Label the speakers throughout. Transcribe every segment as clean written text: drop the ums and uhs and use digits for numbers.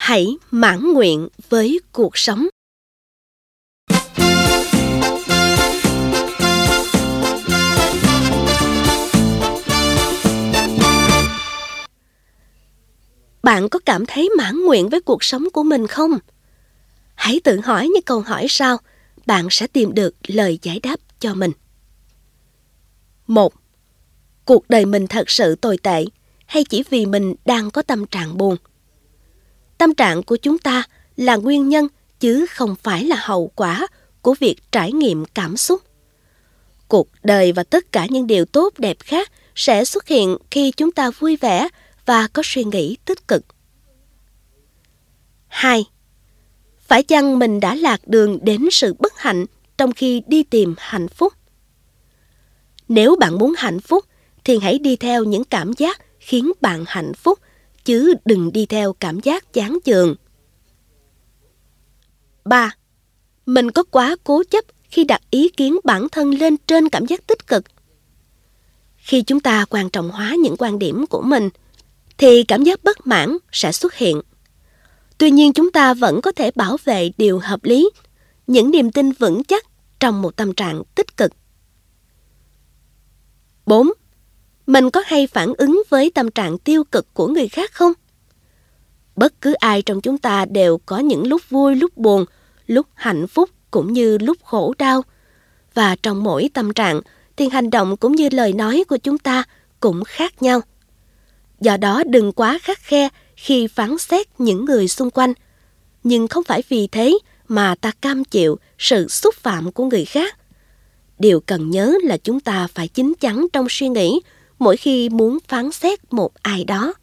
Speaker 1: Hãy mãn nguyện với cuộc sống. Bạn có cảm thấy mãn nguyện với cuộc sống của mình không? Hãy tự hỏi những câu hỏi sau, bạn sẽ tìm được lời giải đáp cho mình. 1. Cuộc đời mình thật sự tồi tệ hay chỉ vì mình đang có tâm trạng buồn? Tâm trạng của chúng ta là nguyên nhân chứ không phải là hậu quả của việc trải nghiệm cảm xúc. Cuộc đời và tất cả những điều tốt đẹp khác sẽ xuất hiện khi chúng ta vui vẻ và có suy nghĩ tích cực. 2. Phải chăng mình đã lạc đường đến sự bất hạnh trong khi đi tìm hạnh phúc? Nếu bạn muốn hạnh phúc, thì hãy đi theo những cảm giác khiến bạn hạnh phúc, chứ đừng đi theo cảm giác chán chường. 3. Mình có quá cố chấp khi đặt ý kiến bản thân lên trên cảm giác tích cực? Khi chúng ta quan trọng hóa những quan điểm của mình, thì cảm giác bất mãn sẽ xuất hiện. Tuy nhiên chúng ta vẫn có thể bảo vệ điều hợp lý, những niềm tin vững chắc trong một tâm trạng tích cực. 4. Mình có hay phản ứng với tâm trạng tiêu cực của người khác không? Bất cứ ai trong chúng ta đều có những lúc vui, lúc buồn, lúc hạnh phúc cũng như lúc khổ đau. Và trong mỗi tâm trạng, thì hành động cũng như lời nói của chúng ta cũng khác nhau. Do đó đừng quá khắt khe khi phán xét những người xung quanh. Nhưng không phải vì thế mà ta cam chịu sự xúc phạm của người khác. Điều cần nhớ là chúng ta phải chín chắn trong suy nghĩ mỗi khi muốn phán xét một ai đó.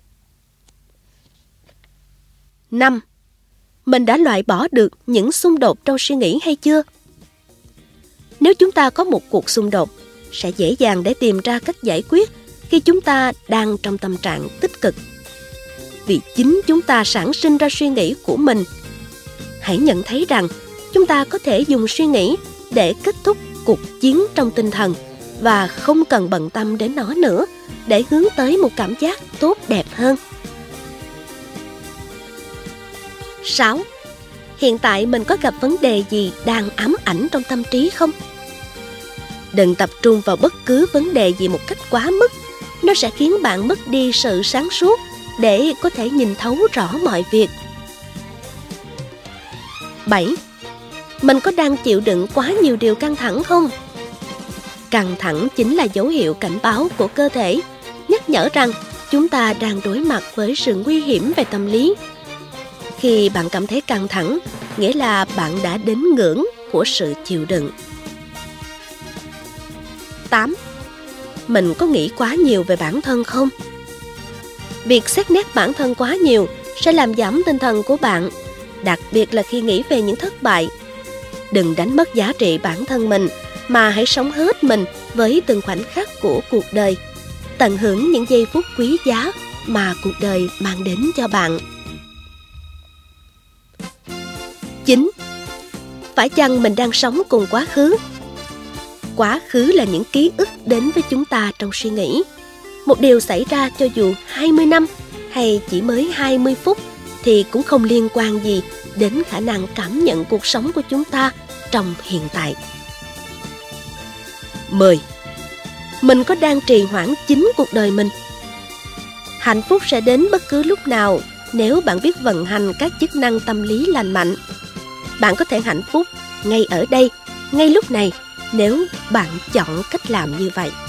Speaker 1: 5. Mình đã loại bỏ được những xung đột trong suy nghĩ hay chưa? Nếu chúng ta có một cuộc xung đột, sẽ dễ dàng để tìm ra cách giải quyết khi chúng ta đang trong tâm trạng tích cực. Vì chính chúng ta sản sinh ra suy nghĩ của mình. Hãy nhận thấy rằng chúng ta có thể dùng suy nghĩ để kết thúc cuộc chiến trong tinh thần và không cần bận tâm đến nó nữa để hướng tới một cảm giác tốt đẹp hơn. 6. Hiện tại mình có gặp vấn đề gì đang ám ảnh trong tâm trí không? Đừng tập trung vào bất cứ vấn đề gì một cách quá mức. Nó sẽ khiến bạn mất đi sự sáng suốt để có thể nhìn thấu rõ mọi việc. 7. Mình có đang chịu đựng quá nhiều điều căng thẳng không? Căng thẳng chính là dấu hiệu cảnh báo của cơ thể, nhắc nhở rằng chúng ta đang đối mặt với sự nguy hiểm về tâm lý. Khi bạn cảm thấy căng thẳng, nghĩa là bạn đã đến ngưỡng của sự chịu đựng. 8. Mình có nghĩ quá nhiều về bản thân không? Việc xét nét bản thân quá nhiều sẽ làm giảm tinh thần của bạn, đặc biệt là khi nghĩ về những thất bại. Đừng đánh mất giá trị bản thân mình, mà hãy sống hết mình với từng khoảnh khắc của cuộc đời, tận hưởng những giây phút quý giá mà cuộc đời mang đến cho bạn. 9. Phải chăng mình đang sống cùng quá khứ? Quá khứ là những ký ức đến với chúng ta trong suy nghĩ. Một điều xảy ra cho dù 20 năm hay chỉ mới 20 phút thì cũng không liên quan gì đến khả năng cảm nhận cuộc sống của chúng ta trong hiện tại. 10. Mình có đang trì hoãn chính cuộc đời mình? Hạnh phúc sẽ đến bất cứ lúc nào nếu bạn biết vận hành các chức năng tâm lý lành mạnh. Bạn có thể hạnh phúc ngay ở đây, ngay lúc này, nếu bạn chọn cách làm như vậy.